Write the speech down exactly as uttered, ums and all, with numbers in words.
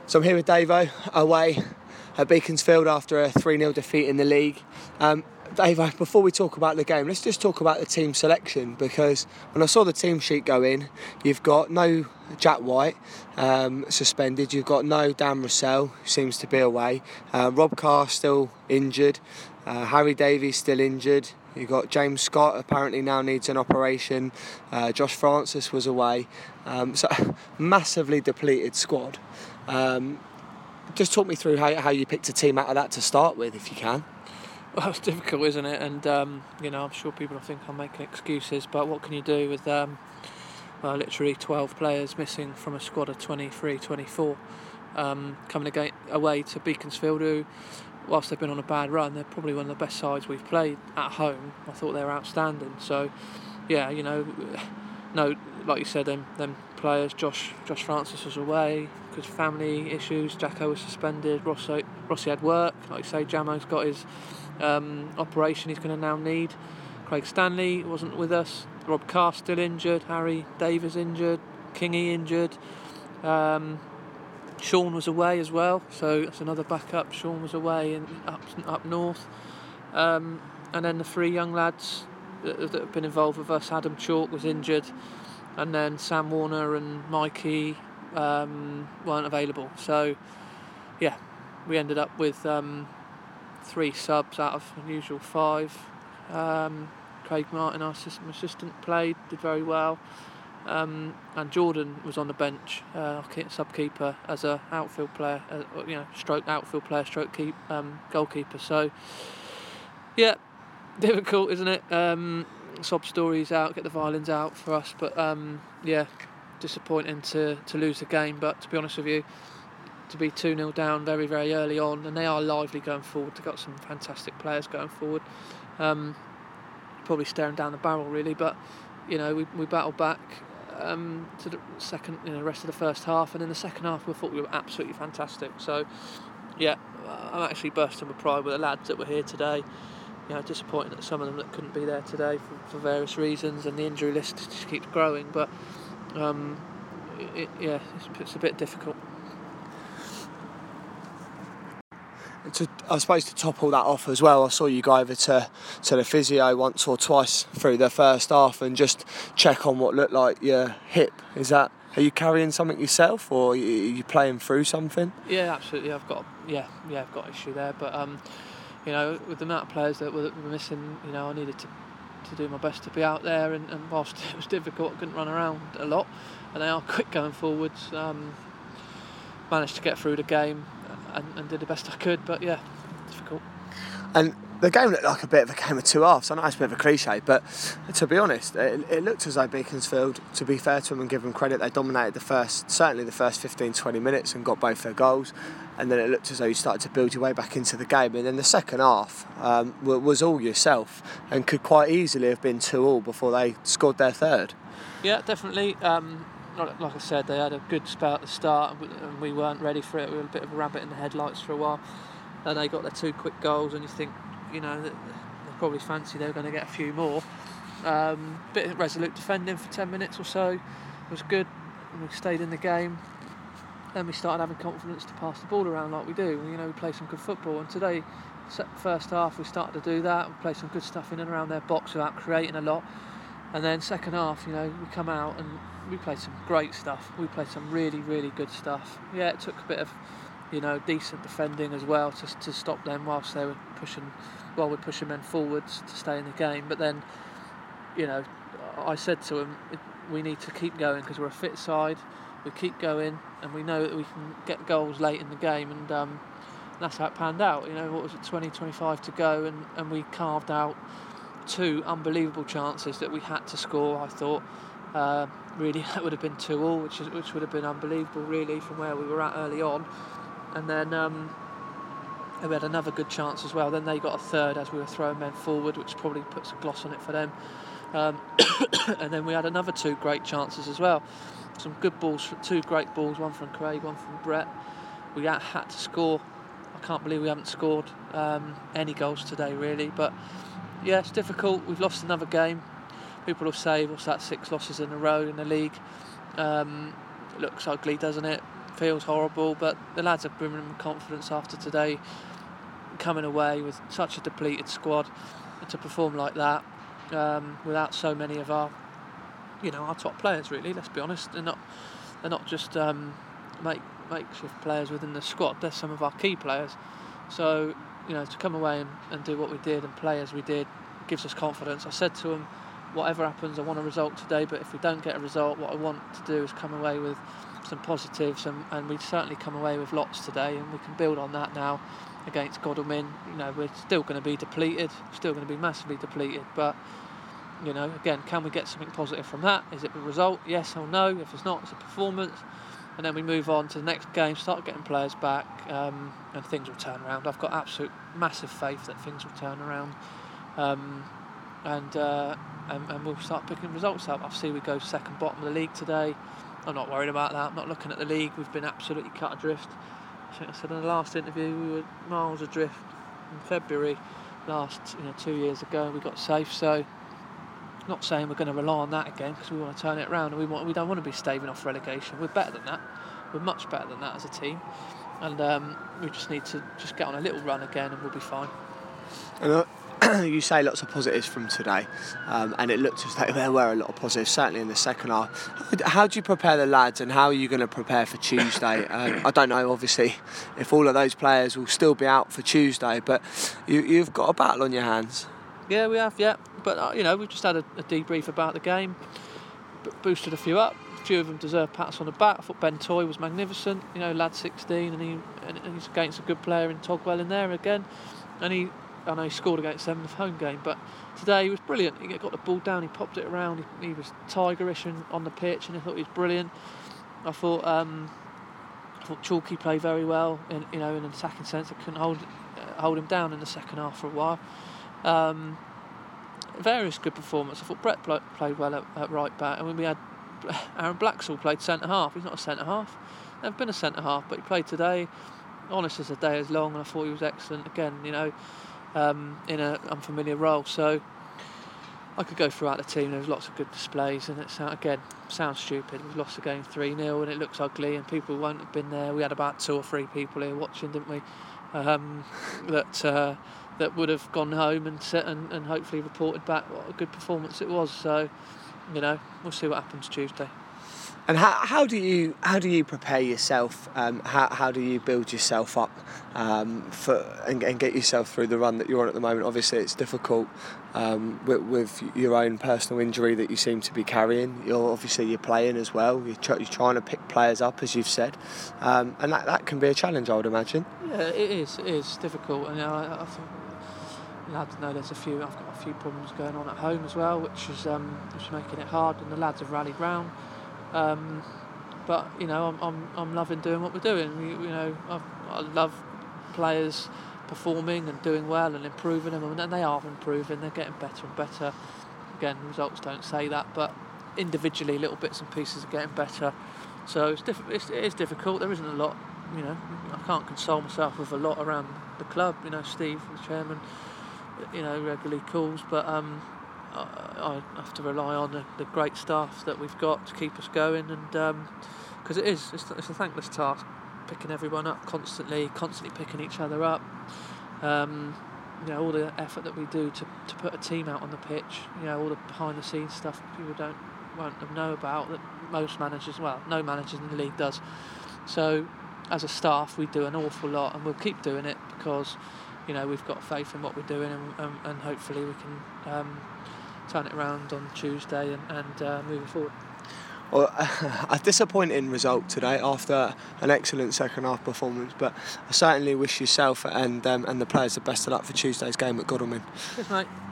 So I'm here with Davo, away at Beaconsfield after a three nil defeat in the league. Um, Davo, before we talk about the game, let's just talk about the team selection, because when I saw the team sheet go in, you've got no Jack White um, suspended, you've got no Dan Russell, who seems to be away, uh, Rob Carr still injured, uh, Harry Davies still injured, you've got James Scott apparently now needs an operation, uh, Josh Francis was away, um, so massively depleted squad. Um, just talk me through how, how you picked a team out of that to start with, if you can. Well, it's difficult, isn't it? And, um, you know, I'm sure people think I'm making excuses, but what can you do with um, well, literally twelve players missing from a squad of twenty-three, twenty-four, um, coming again, away to Beaconsfield, who, whilst they've been on a bad run, they're probably one of the best sides we've played at home. I thought they were outstanding. So, yeah, you know, no, like you said, them, them players, Josh Josh Francis was away because family issues, Jacko was suspended, Rossi, Rossi had work, like you say, Jamo's got his um, operation he's going to now need, Craig Stanley wasn't with us, Rob Carr still injured, Harry Davies injured, Kingy injured, um, Sean was away as well, so that's another backup. Sean was away in, up up north, um, and then the three young lads that, that have been involved with us, Adam Chalk was injured, and then Sam Warner and Mikey um, weren't available. So, yeah, we ended up with um, three subs out of the usual five. Um, Craig Martin, our assistant, assistant, played, did very well. Um, and Jordan was on the bench, uh, sub-keeper, as a outfield player, uh, you know, stroke outfield player, stroke keep, um, goalkeeper. So, yeah, difficult, isn't it? Um, sob stories out, get the violins out for us, but um, yeah, disappointing to, to lose the game. But to be honest with you, to be two nil down very, very early on, and they are lively going forward. They've got some fantastic players going forward. Um, probably staring down the barrel, really, but you know, we we battled back um, to the second, you know, rest of the first half, and in the second half we thought we were absolutely fantastic. So, yeah, I'm actually bursting with pride with the lads that were here today. You know, disappointing that some of them that couldn't be there today for, for various reasons, and the injury list just keeps growing. But um, it, yeah, it's, it's a bit difficult. To, I suppose to top all that off as well, I saw you go over to, to the physio once or twice through the first half and just check on what looked like your hip. Is that, are you carrying something yourself, or are you, are you playing through something? Yeah, absolutely. I've got yeah yeah I've got an issue there, but um, you know, with the amount of players that were, that were missing, you know, I needed to to do my best to be out there, and, and whilst it was difficult, I couldn't run around a lot, and they are quick going forwards. Um, managed to get through the game. And, and did the best I could, but yeah, difficult. And the game looked like a bit of a game of two halves. I know it's a bit of a cliche, but to be honest, it, it looked as though Beaconsfield, to be fair to them and give them credit, they dominated the first, certainly the first fifteen, twenty minutes and got both their goals. And then it looked as though you started to build your way back into the game. And then the second half um, was all yourself and could quite easily have been two all before they scored their third. Yeah, definitely. Um, Like I said, they had a good spell at the start and we weren't ready for it. We were a bit of a rabbit in the headlights for a while. And they got their two quick goals, and you think, you know, they probably fancy they were going to get a few more. Um, bit of resolute defending for ten minutes or so was good, and we stayed in the game. Then we started having confidence to pass the ball around like we do. You know, we play some good football, and today, first half, we started to do that. We played some good stuff in and around their box without creating a lot. And then second half, you know, we come out and we played some great stuff. We played some really, really good stuff. Yeah, it took a bit of, you know, decent defending as well to to stop them whilst they were pushing, while we're pushing men forwards to stay in the game. But then, you know, I said to them, we need to keep going because we're a fit side. We keep going, and we know that we can get goals late in the game, and um, that's how it panned out. You know, what was it, twenty, twenty-five to go, and, and we carved out two unbelievable chances that we had to score. I thought uh, really that would have been two all, which is which would have been unbelievable really from where we were at early on. And then um, we had another good chance as well. Then they got a third as we were throwing men forward, which probably puts a gloss on it for them. Um, and then we had another two great chances as well. Some good balls, two great balls, one from Craig, one from Brett. We had, had to score. I can't believe we haven't scored um, any goals today really, but yeah, it's difficult. We've lost another game. People will say, what's that, six losses in a row in the league? Um, it looks ugly, doesn't it? feels horrible, but the lads have brimming with confidence after today, coming away with such a depleted squad, and to perform like that um, without so many of our, you know, our top players. Really, let's be honest, they're not they're not just um, make makeshift players within the squad. They're some of our key players. So, you know, to come away and, and do what we did and play as we did gives us confidence. I said to them, whatever happens, I want a result today, but if we don't get a result, what I want to do is come away with some positives, and, and we certainly come away with lots today, and we can build on that now against Godalming. You know, we're still going to be depleted, still going to be massively depleted, but, you know, again, can we get something positive from that? Is it a result? Yes or no? If it's not, it's a performance. And then we move on to the next game, start getting players back, um, and things will turn around. I've got absolute massive faith that things will turn around, um, and, uh, and and we'll start picking results up. I see we go second bottom of the league today. I'm not worried about that. I'm not looking at the league. We've been absolutely cut adrift. I think I said in the last interview we were miles adrift in February last, you know, two years ago, and we got safe. So, not saying we're going to rely on that again, because we want to turn it around, and we want we don't want to be staving off relegation. We're better than that. We're much better than that as a team, and um, we just need to just get on a little run again, and we'll be fine. And uh, you say lots of positives from today, um, and it looked as though there were a lot of positives, certainly in the second half. How, how do you prepare the lads, and how are you going to prepare for Tuesday? um, I don't know, obviously, if all of those players will still be out for Tuesday, but you, you've got a battle on your hands. Yeah, we have, yeah. But, uh, you know, we've just had a, a debrief about the game, b- boosted a few up. A few of them deserve pats on the back. I thought Ben Toy was magnificent, you know, lad sixteen, and, he, and he's against a good player in Togwell in there again. And he, I know he scored against them in the home game, but today he was brilliant. He got the ball down, he popped it around, he, he was tigerish and on the pitch, and I thought he was brilliant. I thought um, I thought Chalky played very well, in, you know, in an attacking sense. I couldn't hold, uh, hold him down in the second half for a while. Um, various good performances. I thought Brett pl- played well at, at right back, and when we had Aaron Blacksall played centre half. He's not a centre half, never been a centre half, but he played today. Honest as the day is long, and I thought he was excellent again. You know, um, in an unfamiliar role. So I could go throughout the team. There was lots of good displays, and it's again sounds stupid. We've lost the game three nil, and it looks ugly, and people won't have been there. We had about two or three people here watching, didn't we? Um, that. Uh, that would have gone home and, set and and hopefully reported back what a good performance it was. So, you know, we'll see what happens Tuesday. And how how do you how do you prepare yourself? Um, how how do you build yourself up um, for and, and get yourself through the run that you're on at the moment? Obviously, it's difficult um, with, with your own personal injury that you seem to be carrying. You're obviously you're playing as well. You're, tr- you're trying to pick players up, as you've said, um, and that, that can be a challenge, I would imagine. Yeah, it is. It is difficult, and you know, I, I think. Lads know there's a few. I've got a few problems going on at home as well, which is um, which is making it hard. And the lads have rallied round. Um, but you know, I'm I'm I'm loving doing what we're doing. We, you know, I've, I love players performing and doing well and improving them, and they are improving. They're getting better and better. Again, results don't say that, but individually, little bits and pieces are getting better. So it's diff- it's, it is difficult. There isn't a lot. You know, I can't console myself with a lot around the club. You know, Steve, the chairman, you know, regularly calls, but um, I, I have to rely on the, the great staff that we've got to keep us going, and because um, it is, it's, it's a thankless task, picking everyone up constantly, constantly picking each other up. Um, you know, all the effort that we do to, to put a team out on the pitch. You know, all the behind the scenes stuff people don't won't know about that most managers, well, no managers in the league does. So, as a staff, we do an awful lot, and we'll keep doing it because, you know, we've got faith in what we're doing, and, and, and hopefully we can um, turn it around on Tuesday and, and uh, move forward. Well, a disappointing result today after an excellent second half performance, but I certainly wish yourself and um, and the players the best of luck for Tuesday's game at Godalming. Cheers, mate.